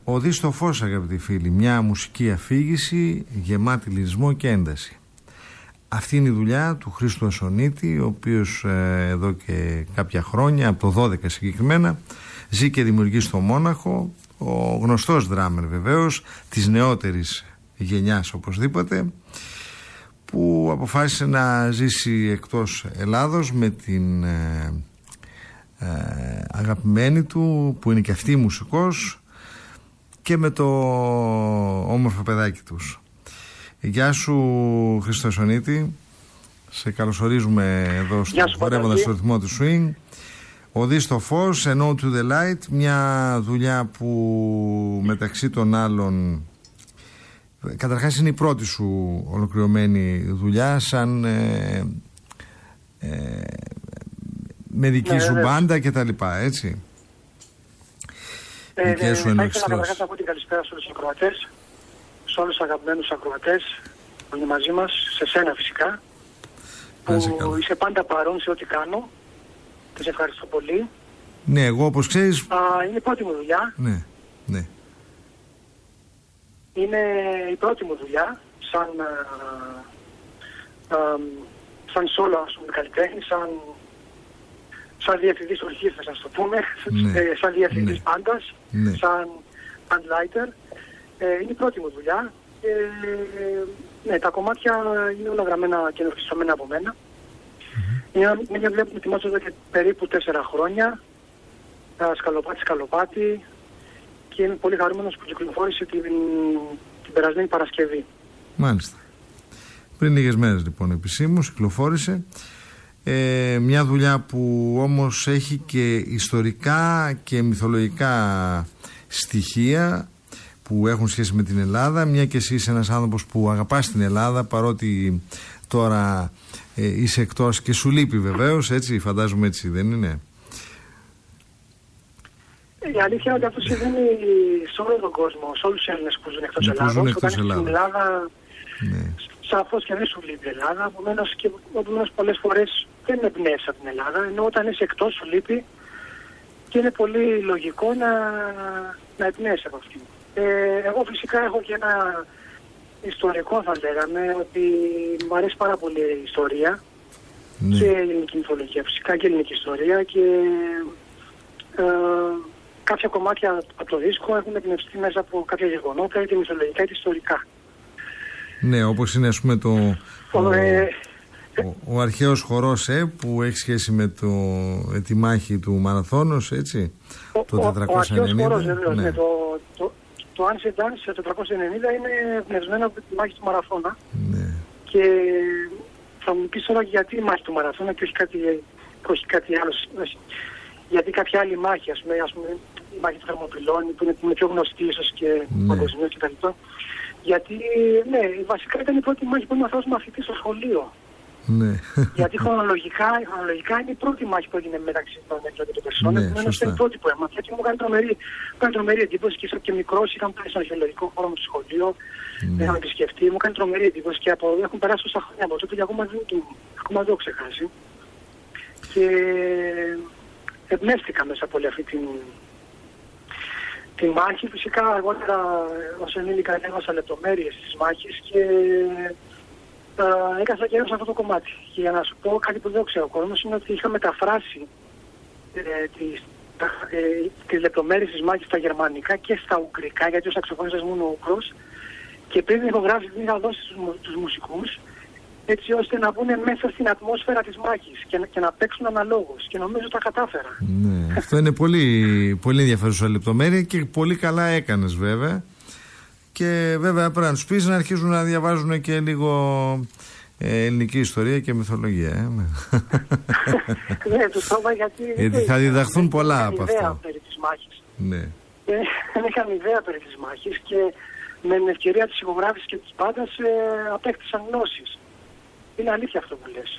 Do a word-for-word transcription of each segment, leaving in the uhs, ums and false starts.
Οδή στο φως, αγαπητοί φίλοι, μια μουσική αφήγηση γεμάτη λυρισμό και ένταση. Αυτή είναι η δουλειά του Χρήστου Ασονίτη, ο οποίος ε, εδώ και κάποια χρόνια, από το δώδεκα συγκεκριμένα, ζει και δημιουργεί στο Μόναχο, ο γνωστός ντράμερ βεβαίως, της νεότερης γενιάς οπωσδήποτε, που αποφάσισε να ζήσει εκτός Ελλάδος με την ε, ε, αγαπημένη του, που είναι και αυτή μουσικός, και με το όμορφο παιδάκι τους. Γεια σου, Χρήστο Ασονίτη. Σε καλωσορίζουμε εδώ στο χορεύοντας στο ρυθμό του swing. Οδή στο φως, ενώ to the light, μια δουλειά που μεταξύ των άλλων, καταρχάς είναι η πρώτη σου ολοκληρωμένη δουλειά σαν ε, ε, με δική ναι, σου ναι, μπάντα και τα λοιπά, έτσι. Ε, ε, θα ήθελα καταρχάς να πω την καλησπέρα σε όλους τους ακροατές, σε όλους τους αγαπημένους ακροατές που είναι μαζί μας, σε σένα φυσικά, που είσαι πάντα παρόν σε ό,τι κάνω και σε ευχαριστώ πολύ. Ναι, εγώ όπως ξέρεις... Α, είναι η πρώτη μου δουλειά. Ναι, ναι. Είναι η πρώτη μου δουλειά σαν, α, α, σαν solo, ας πούμε, καλλιτέχνη, σαν, σαν διευθυντής ορχήστρας, ας το πούμε, ναι, ε, σαν διευθυντής ναι, πάντας, ναι, σαν bandleiter. Ε, είναι η πρώτη μου δουλειά. Ε, ναι, τα κομμάτια είναι όλα γραμμένα και ενορχιστρωμένα από μένα. Mm-hmm. Είναι μια δουλειά που με ετοιμάζω εδώ και περίπου τέσσερα χρόνια. Σκαλοπάτι, σκαλοπάτι. Και είμαι πολύ χαρούμενος που κυκλοφόρησε την, την περασμένη Παρασκευή. Μάλιστα. Πριν λίγες μέρες λοιπόν επισήμως κυκλοφόρησε. Ε, μια δουλειά που όμως έχει και ιστορικά και μυθολογικά στοιχεία που έχουν σχέση με την Ελλάδα, μια και εσύ είσαι ένας άνθρωπος που αγαπάς την Ελλάδα, παρότι τώρα ε, είσαι εκτός και σου λείπει βεβαίως, έτσι, φαντάζομαι έτσι δεν είναι? Η αλήθεια είναι ότι αυτό συμβαίνει σε όλο τον κόσμο, σε όλους τους Έλληνες που ζουν εκτός Ελλάδας. Ζουν εκτός Όταν Ελλάδα. Στην Ελλάδα, ναι, σαφώς και δεν σου λείπει η Ελλάδα, επομένως και επομένως πολλές φορές δεν εμπνέεσαι από την Ελλάδα, ενώ όταν είσαι εκτός σου λείπει και είναι πολύ λογικό να, να εμπνέεσαι από αυτήν. Ε, εγώ φυσικά έχω και ένα ιστορικό, θα λέγαμε, ότι μου αρέσει πάρα πολύ η ιστορία, ναι, και η ελληνική μυθολογία, φυσικά και η ελληνική ιστορία, και ε, κάποια κομμάτια από το δίσκο έχουν εμπνευστεί μέσα από κάποια γεγονότα, είτε μυθολογικά είτε ιστορικά. Ναι, όπως είναι ας πούμε το... Ο, ε, ο, ο αρχαίος χορός ε, που έχει σχέση με, το, με τη μάχη του Μαραθώνος, έτσι, ο, το τετρακόσια ενενήντα. Ο, ο αρχαίος χορός, ναι, ναι, το, το, το Ancient Dance το τετρακόσια ενενήντα είναι εμπνευσμένο από τη μάχη του Μαραθώνα. Ναι. Και θα μου πεις τώρα γιατί η μάχη του Μαραθώνα και όχι κάτι, όχι κάτι άλλο. Γιατί κάποια άλλη μάχη, ας πούμε, ας πούμε η μάχη του Θερμοπυλώνη, που είναι, που είναι πιο γνωστή ίσως και ναι, παγκοσμίως και τα λοιπά. Γιατί, ναι, βασικά ήταν η πρώτη μάχη που ήμουν ως μαθητής στο σχολείο. Ναι. Γιατί χρονολογικά, χρονολογικά είναι η πρώτη μάχη που έγινε μεταξύ των Έλληνων και των Περσών. Ναι, επομένως ήταν η πρώτη που έμαθα και μου έκανε τρομερή, τρομερή εντύπωση, και, και μικρός είχαμε πάει στον αρχαιολογικό χώρο μου στο σχολείο, ναι, είχαμε επισκεφτεί, μου έκανε τρομερή εντύπωση και από, έχουν περάσει τόσα χρόνια από τότε και ακόμα δεν, ακόμα δεν το ξεχάσει. Και εμπνεύστηκα μέσα από όλη αυτή την, την μάχη. Φυσικά αργότερα ως ενήλικα έβασα λεπτομέρειες της μάχης και uh, έκανα και σε αυτό το κομμάτι. Και για να σου πω κάτι που δεν ξέρω ο κόσμος είναι ότι είχα μεταφράσει ε, τις, ε, τις λεπτομέρειες της μάχης στα γερμανικά και στα ουγγρικά, γιατί ο σαξοφωνιστής μου είναι ο Ούγγρος, και πριν την ηχογράφηση την είχα δώσει στους, τους μουσικούς, έτσι ώστε να μπουν μέσα στην ατμόσφαιρα της μάχης και, και να παίξουν αναλόγως. Και νομίζω τα κατάφερα. Ναι, αυτό είναι πολύ, πολύ ενδιαφέρουσα λεπτομέρεια και πολύ καλά έκανες βέβαια. Και βέβαια πρέπει να τους πεις να αρχίζουν να διαβάζουν και λίγο ε, ελληνική ιστορία και μυθολογία. Ε. Ναι, τους το είπα γιατί... γιατί θα διδαχθούν πολλά από αυτό. Δεν είχαν ιδέα περί της μάχης. Ναι. Δεν είχαν ιδέα περί της μάχης και με την ευκαιρία της ηχογράφησης και της μπάντας ε, απέκτησαν γνώσεις. Είναι αλήθεια αυτό που λες.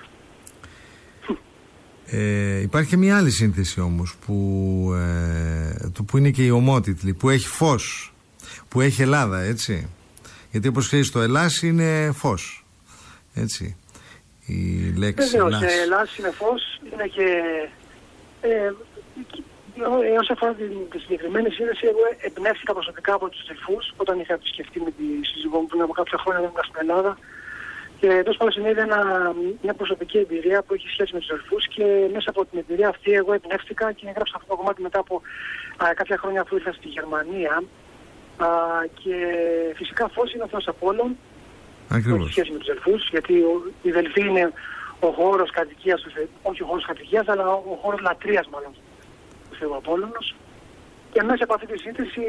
Ε, υπάρχει και μια άλλη σύνθεση όμως που, ε, το που είναι και η ομότιτλη, που έχει φως, που έχει Ελλάδα, έτσι. Γιατί όπως ξέρεις το Ελλάς είναι φως, έτσι. Η λέξη Βεβαίως, Ελλάς. Ελλάς είναι φως, είναι και... Ε, Όσον αφορά την, τη συγκεκριμένη σύνδεση, εγώ εμπνεύστηκα προσωπικά από τους Δελφούς όταν είχα επισκεφτεί με τη σύζυγό μου πριν από κάποια χρόνια δεν ήμουν στην Ελλάδα. Και τόσο πάνω συνέβη μια προσωπική εμπειρία που έχει σχέση με τους Δελφούς και μέσα από την εμπειρία αυτή εγώ εμπνεύστηκα και έγραψα αυτό το κομμάτι μετά από α, κάποια χρόνια που ήρθα στη Γερμανία. Α, και φυσικά φως είναι ο Θεός Απόλλων. Ακριβώς. Έχει σχέση με τους Δελφούς, γιατί ο, η Δελφή είναι ο χώρος κατοικίας του Θεού, όχι ο χώρος κατοικίας, αλλά ο χώρος λατρείας μάλλον του Θεού Απόλλωνος. Και μέσα από αυτή τη σύνθεση,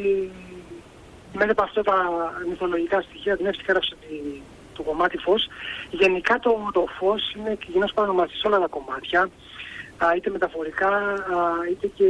μέσα από αυτά τα μυθολογικά στοιχεία, εμπνεύστηκα, έγραψα το κομμάτι φως. Γενικά το, το φως είναι κοινός παρονομαστής σε όλα τα κομμάτια, α, είτε μεταφορικά, α, είτε και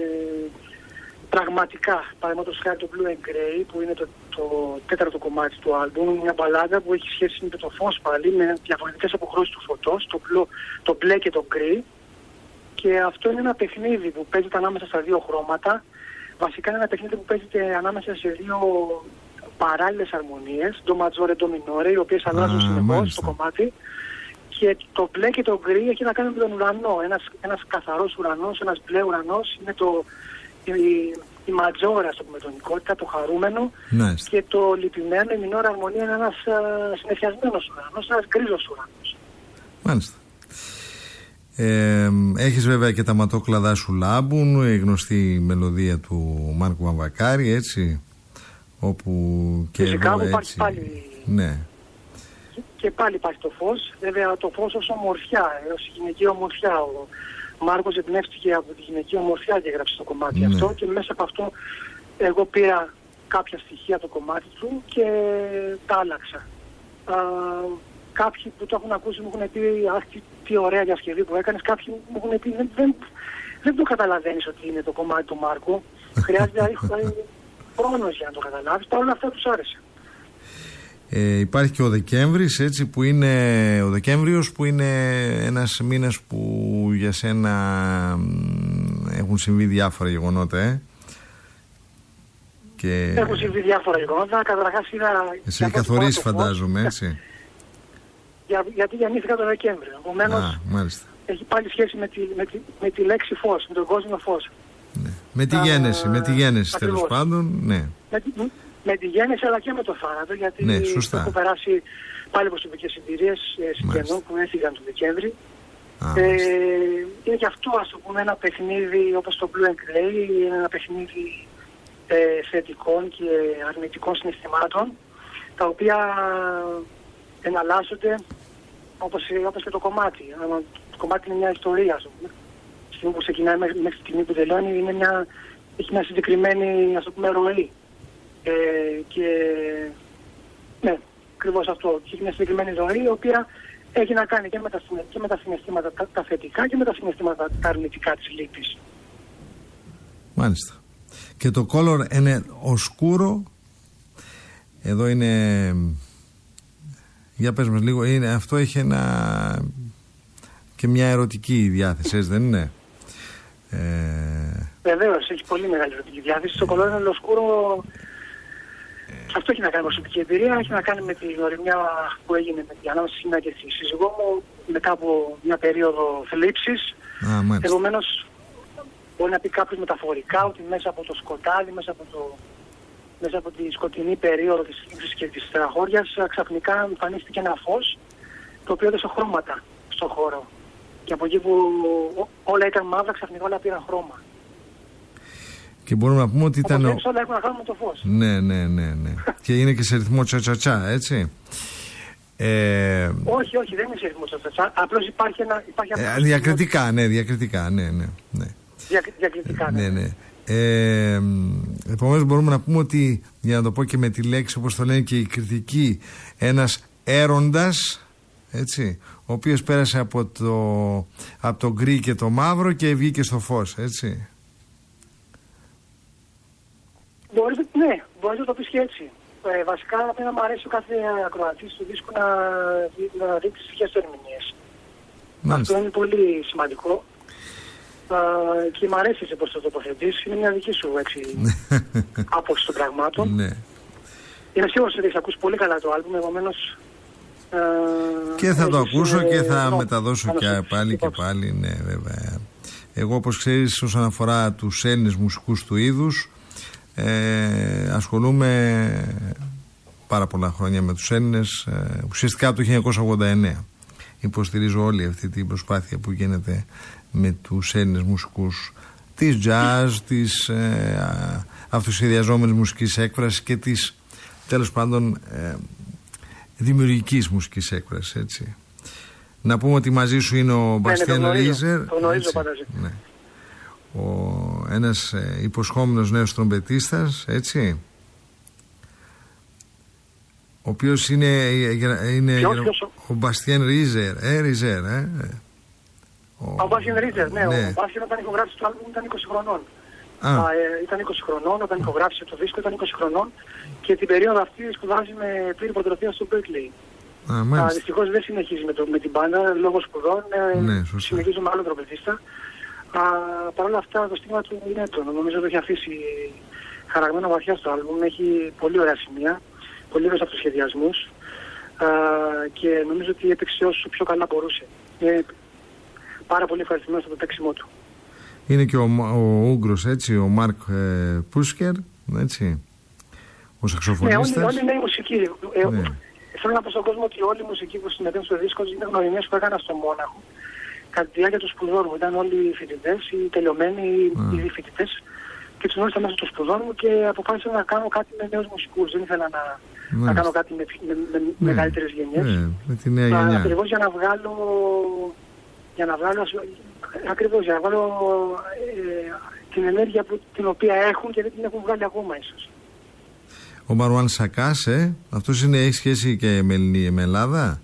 πραγματικά. Παραδείγματος χάρη το Blue and Grey, που είναι το, το τέταρτο κομμάτι του άλμπουμ, μια μπαλάντα που έχει σχέση με το φως πάλι, με διαφορετικές αποχρώσεις του φωτός, το, μπλο, το μπλε και το γκρι. Και αυτό είναι ένα παιχνίδι που παίζεται ανάμεσα στα δύο χρώματα. Βασικά είναι ένα παιχνίδι που παίζεται ανάμεσα σε δύο παράλληλες αρμονίες, το ματζόρε, το μινόρε, οι οποίες αλλάζουν συνεχώς στο κομμάτι. Και το μπλε και το γκρι έχει να κάνει με τον ουρανό. Ένας, ένας καθαρός ουρανός, ένας μπλε ουρανός είναι το, η, η ματζόρα στο πούμε, τονικότητα, το χαρούμενο. Nice. Και το λυπημένο, η μινόρα αρμονία είναι ένας uh, συνεφιασμένος ουρανός, ένας γκρίζος ουρανός. Μάλιστα. Ε, έχεις βέβαια και τα ματόκλαδά σου λάμπουν, η γνωστή μελωδία του Μάρκου Βαμβακάρη, έτσι, όπου και φυσικά εγώ έτσι υπάρχει πάλι, ναι. και, και πάλι υπάρχει το φως, βέβαια το φως ως ομορφιά, ως γυναική ομορφιά. Ο Μάρκος εμπνεύστηκε από τη γυναική ομορφιά και έγραψε το κομμάτι ναι. αυτό, και μέσα από αυτό εγώ πήρα κάποια στοιχεία το κομμάτι του και τα άλλαξα. Α, Κάποιοι που το έχουν ακούσει μου έχουν πει «Αχ, τι, τι ωραία διασκευή που έκανες». Κάποιοι μου έχουν πει «Δεν, δεν, δεν το καταλαβαίνεις ότι είναι το κομμάτι του Μάρκου». Χρειάζεται χρόνος για να το καταλάβεις. Παρ' όλα αυτά τους άρεσε. Ε, υπάρχει και ο Δεκέμβρης, έτσι, που είναι ο Δεκέμβριος, που είναι ένας μήνας που για σένα έχουν συμβεί διάφορα γεγονότα, ε. Και... Έχουν συμβεί διάφορα γεγονότα. Καταρχάς είδα... Εσύ καθορίσει φαντάζομαι, έτσι. Για, γιατί γεννήθηκα τον Δεκέμβριο. Επομένως, έχει πάλι σχέση με τη, με, τη, με τη λέξη φως, με τον κόσμο φως. Ναι. Με τη γέννηση, Α, με τη γέννηση τέλος πάντων, ναι. Με, με τη γέννηση αλλά και με το θάνατο, γιατί ναι, έχω περάσει πάλι προσωπικές εμπειρίες συγγενών που έφυγαν τον Δεκέμβρη. Α, ε, είναι και αυτό, ας το πούμε, ένα παιχνίδι όπως το Blue and Grey, ένα παιχνίδι ε, θετικών και αρνητικών συναισθημάτων, τα οποία εναλλάσσονται όπως, όπως και το κομμάτι. Το κομμάτι είναι μια ιστορία, ας πούμε. Στη στιγμή που ξεκινάει μέχρι, μέχρι τη στιγμή που τελειώνει είναι μια, έχει μια συγκεκριμένη, ας το πούμε, ροή. Ε, και ναι, ακριβώς αυτό. Έχει μια συγκεκριμένη ροή η οποία έχει να κάνει και με τα, και με τα συναισθήματα τα, τα θετικά και με τα συναισθήματα τα αρνητικά της λύπης. Μάλιστα. Και το color είναι οσκούρο. Εδώ είναι... Για πες μας λίγο, είναι, αυτό έχει ένα και μια ερωτική διάθεση, έτσι δεν είναι? Ε... Βεβαίως, έχει πολύ μεγάλη ερωτική διάθεση. Το κολόριο λοσκούρο, ε... αυτό έχει να κάνει με προσωπική εμπειρία, έχει να κάνει με την ορειμιά που έγινε με την ανάμεσα σήμερα και τη σύζυγό μου μετά από μια περίοδο θλίψης. Επομένως, μπορεί να πει κάποιος μεταφορικά ότι μέσα από το σκοτάδι, μέσα από το... μέσα από τη σκοτεινή περίοδο της θλίψης και της στεναχώριας, ξαφνικά εμφανίστηκε ένα φως το οποίο έδωσε χρώματα στον χώρο. Και από εκεί που όλα ήταν μαύρα, ξαφνικά όλα πήραν χρώμα. Και μπορούμε να πούμε ότι όπως ήταν... όλα έχουν να κάνουν με το φως. Ναι, ναι, ναι, ναι. Και είναι και σε ρυθμό τσατσατσά, έτσι. Ε... Όχι, όχι, δεν είναι σε ρυθμό τσατσατσά. Απλώς υπάρχει ένα... Υπάρχει ε, διακριτικά, ναι, διακριτικά, ναι, ναι. ναι. Δια, διακριτικά, ναι. ναι, ναι. Ε, επομένως μπορούμε να πούμε ότι, για να το πω και με τη λέξη όπως το λένε και η κριτική, ένας έροντας, έτσι, ο οποίος πέρασε από το, από το γκρι και το μαύρο και βγήκε στο φως, έτσι. Μπορείς, ναι, μπορείς να το πεις και έτσι. Ε, βασικά, εμένα μου αρέσει ο κάθε ακροατής του δίσκου να, να δει τις δικές του ερμηνείες. Αυτό είναι πολύ σημαντικό. Uh, και μ' αρέσει πώς το τοποθετείς, είναι μια δική σου έτσι, άποψη των πραγμάτων. Ναι. Είμαι σίγουρος ότι έχεις ακούσει πολύ καλά το άλμπουμ, επομένως... Uh, και θα το ακούσω ε, και θα ε, μεταδώσω και πάλι και πάλι, ναι βέβαια. Εγώ, όπως ξέρεις, όσον αφορά τους Έλληνες μουσικούς του είδους, ε, ασχολούμαι πάρα πολλά χρόνια με τους Έλληνες, ε, ουσιαστικά από το χίλια εννιακόσια ογδόντα εννέα. Υποστηρίζω όλη αυτή την προσπάθεια που γίνεται με τους Έλληνες μουσικούς της jazz, της ε, αυτοσχεδιαζόμενης μουσικής έκφρασης και της, τέλος πάντων, ε, δημιουργικής μουσικής έκφρασης, έτσι. Να πούμε ότι μαζί σου είναι ο Μπαστιέν Ρίζερ. Το γνωρίζω πάντα. Ναι. Ο, ένας ε, υποσχόμενος νέος τρομπετίστας, έτσι. Ο οποίος είναι, είναι ποιος, ποιος, ο Μπαστιέν Ρίζερ. Ε, Ρίζερ, ε. Ο, ο Μπαστιέν Ρίζερ, ναι. ναι. Ο Μπαστιέν όταν ηχογράφησε το άλμπουμ ήταν είκοσι χρονών. Α. Α, ε, ήταν είκοσι χρονών, όταν ηχογράφησε το δίσκο ήταν είκοσι χρονών και την περίοδο αυτή σπουδάζει με πλήρη υποτροφία στο Berkeley. Δυστυχώς δεν συνεχίζει με, το, με την μπάντα λόγω σπουδών, ε, ναι, συνεχίζει με άλλο τρομπετίστα. Παρ' όλα αυτά το στίγμα του είναι έντονο. Νομίζω ότι έχει αφήσει χαραγμένα βαθιά στο άλμπουμ, έχει πολύ ωραία σημεία, πολύ ωραίους αυτοσχεδιασμούς και νομίζω ότι έπαιξε όσο πιο καλά μπορούσε. Είναι πάρα πολύ ευχαριστημένος από το παίξιμό του. Είναι και ο, ο Ούγγρος, έτσι, ο Μάρκ ε, Πούσκερ, έτσι, ο σαξοφωνίστας. Ναι, όλοι, όλοι είναι η μουσική. Ναι. Ε, θέλω να πω στον κόσμο ότι όλοι οι μουσικοί που συμμετέχουν στο δίσκο είναι γνωριμίες που έκανα στο Μόναχο. Κατά τη διάρκεια του σπουδών μου ήταν όλοι οι φοιτητές, οι τελειωμένοι, οι φοιτητές και τους γνώρισα μέσα των σπουδών μου και αποφάσισα να κάνω κάτι με νέους μουσικούς. Δεν ήθελα να, να κάνω κάτι με, με, με ναι. μεγαλύτερες γενιές. Ναι, με τη νέα γενιά. Ακριβώς για να βγάλω, για να βγάλω, ακριβώς για να βγάλω ε, την ενέργεια που, την οποία έχουν και δεν την έχουν βγάλει ακόμα ίσως. Ο Μαρουάν Σακάς, ε, αυτός είναι, έχει σχέση και με, με Ελλάδα.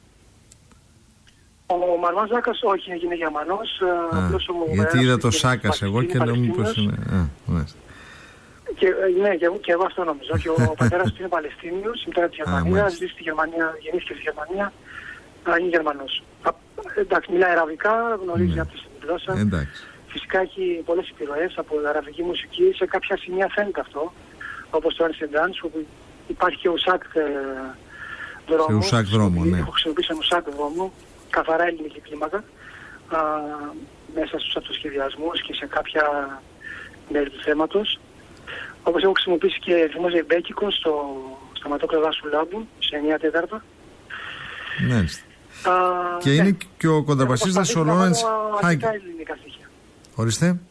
Ο Μαρουάν Σάκας όχι, έγινε Γερμανός. Γιατί είδα το Σάκας εγώ και λέω μήπως είναι... Α, και, ναι, και, και εγώ αυτό νομίζω. Και ο πατέρας του είναι Παλαιστίνιος, η μητέρα της Γερμανίας, ζει στη Γερμανία, γεννήθηκε στη Γερμανία, αλλά είναι Γερμανός. Α, εντάξει, μιλάει αραβικά, γνωρίζει ναι. από τη γλώσσα. Εντάξει. Φυσικά έχει πολλές επιρροές από αραβική μουσική, σε κάποια σημεία φαίνεται αυτό. Όπως το Ernst and Dance, όπου υπάρχει και ουσάκ ε, δρόμο. Σε ουσάκ δρόμο, ναι. Έχω χρησιμοποιήσει ουσάκ δρόμο, καθαρά ελληνική κλίμακα, α, μέσα στους αυτοσχεδιασμούς και σε κάποια μέρη του θέματος. Όπως έχω χρησιμοποιήσει και δημόσια μπέκικο στο σταματόκλαδά σου λάμπου, σε εννιά τέταρτα. Μάλιστα. Και είναι ναι. και ο κοντραμπασίστας ο Λόρεντς Χάγκεν. ελληνικά στοιχεία. Ορίστε.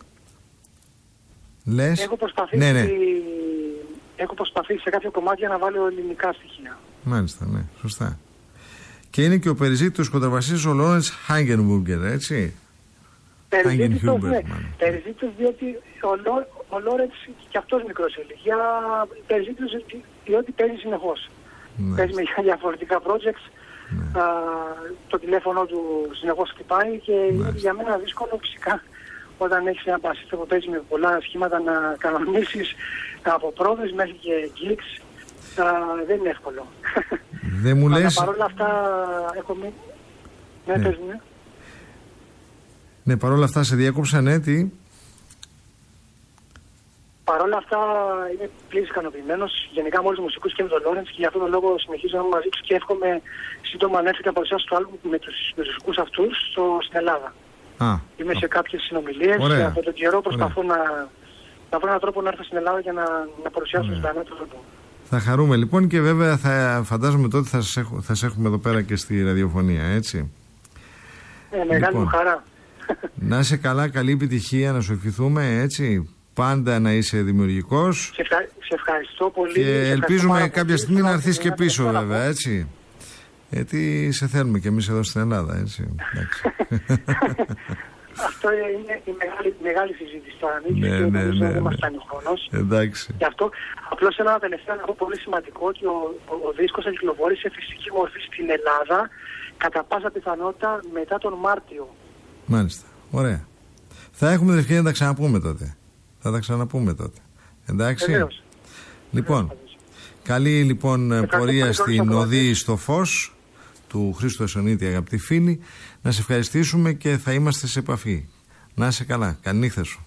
Λες. Έχω προσπαθήσει, ναι, ναι. έχω προσπαθήσει σε κάποια κομμάτια να βάλω ελληνικά στοιχεία. Μάλιστα, ναι, σωστά. Και είναι και ο περιζήτητος κοντραμπασίστας ο Λόρεντς Χάγκενμπουργκερ, έτσι. Περιζήτητος, ναι. Περιζήτητος διότι ο, Λό, ο Λόρεντς και αυτός μικρός ηλικία, περιζήτητος διότι παίζει συνεχώς. Ναι. Παίζει με διαφορετικά projects, ναι. α, το τηλέφωνο του συνεχώς χτυπάει και είναι για μένα δύσκολο φυσικά. Όταν έχεις ένα μπασίστα που παίζει με πολλά σχήματα να κανονίσεις από πρόοδες μέχρι και gigs, δεν είναι εύκολο. Δεν μου λες... Παρ' όλα αυτά έχω μείνει... Ναι, ναι. πες, ναι. Ναι, παρόλα αυτά σε διέκοψα, ναι, τι... Παρ' όλα αυτά είμαι πλήρως ικανοποιημένος γενικά με όλους τους μουσικούς και με τον Λόρεντς και για αυτόν τον λόγο συνεχίζω μαζί τους και εύχομαι σύντομα να έρθει και να παρουσιάσω το άλμπουμ με τους μουσικούς αυτούς στο, στην Ελλάδα. Α, Είμαι α. σε κάποιες συνομιλίες. Ωραία. Από τον καιρό προσπαθώ να, να βρω έναν τρόπο να έρθω στην Ελλάδα για να, να παρουσιάσω στον άλμπουμ. Θα χαρούμε λοιπόν και βέβαια θα φαντάζομαι τότε θα σας, έχω, θα σας έχουμε εδώ πέρα και στη ραδιοφωνία, έτσι. Ε, μεγάλη λοιπόν, μου χαρά. Να είσαι καλά, καλή επιτυχία, να σου ευχηθούμε, έτσι. Πάντα να είσαι δημιουργικός. Σε, ευχα... σε ευχαριστώ πολύ. Και σε ελπίζουμε πολύ, κάποια στιγμή να έρθεις και πίσω βέβαια, έτσι. Γιατί σε θέλουμε και εμείς εδώ στην Ελλάδα, έτσι. Αυτό είναι η μεγάλη, μεγάλη συζήτηση τώρα. Ναι, ναι, ναι, ναι, δεν μας φτάνει ο χρόνος. Εντάξει. Γι' αυτό απλώς ένα τελευταίο να πω πολύ σημαντικό ότι ο, ο, ο δίσκος θα κυκλοφορήσει σε φυσική μορφή στην Ελλάδα κατά πάσα πιθανότητα μετά τον Μάρτιο. Μάλιστα. Ωραία. Θα έχουμε την ευκαιρία να τα ξαναπούμε τότε. Θα τα ξαναπούμε τότε. Εντάξει. Βεβαίως. Λοιπόν, Βεβαίως. καλή λοιπόν πορεία στην οδή στο φως του Χρήστου Ασονίτη, αγαπητοί φίλοι. Να σε ευχαριστήσουμε και θα είμαστε σε επαφή. Να είσαι καλά. Καλή νύχτα σου.